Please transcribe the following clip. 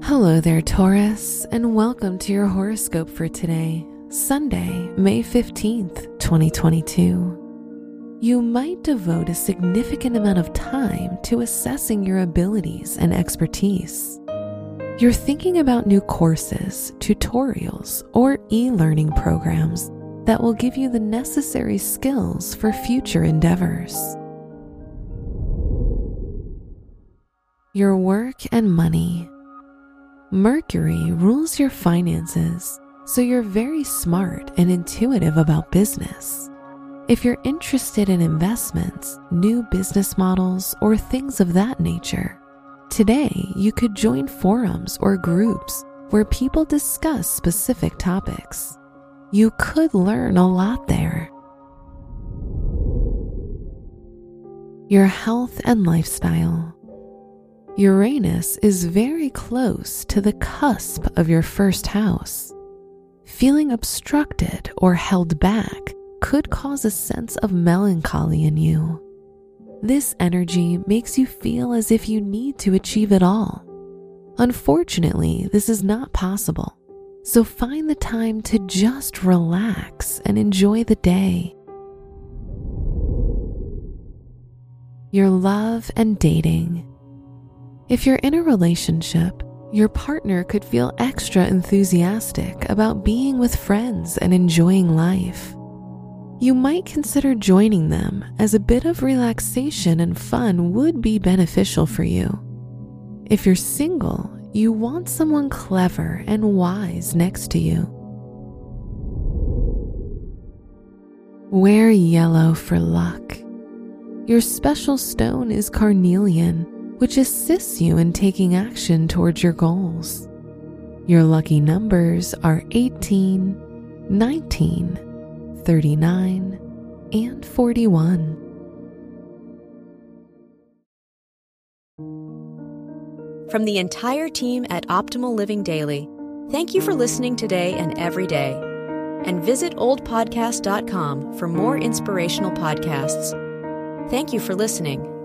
Hello there, Taurus, and welcome to your horoscope for today, Sunday, May 15th, 2022. You might devote a significant amount of time to assessing your abilities and expertise. You're thinking about new courses, tutorials, or e-learning programs that will give you the necessary skills for future endeavors. Your work and money. Mercury rules your finances, so you're very smart and intuitive about business. If you're interested in investments, new business models, or things of that nature, today you could join forums or groups where people discuss specific topics. You could learn a lot there. Your health and lifestyle. Uranus is very close to the cusp of your first house. Feeling obstructed or held back could cause a sense of melancholy in you. This energy makes you feel as if you need to achieve it all. Unfortunately, this is not possible, so find the time to just relax and enjoy the day. Your love and dating. If you're in a relationship, your partner could feel extra enthusiastic about being with friends and enjoying life. You might consider joining them, as a bit of relaxation and fun would be beneficial for you. If you're single, you want someone clever and wise next to you. Wear yellow for luck. Your special stone is carnelian, which assists you in taking action towards your goals. Your lucky numbers are 18, 19, 39, and 41. From the entire team at Optimal Living Daily, thank you for listening today and every day. And visit oldpodcast.com for more inspirational podcasts. Thank you for listening.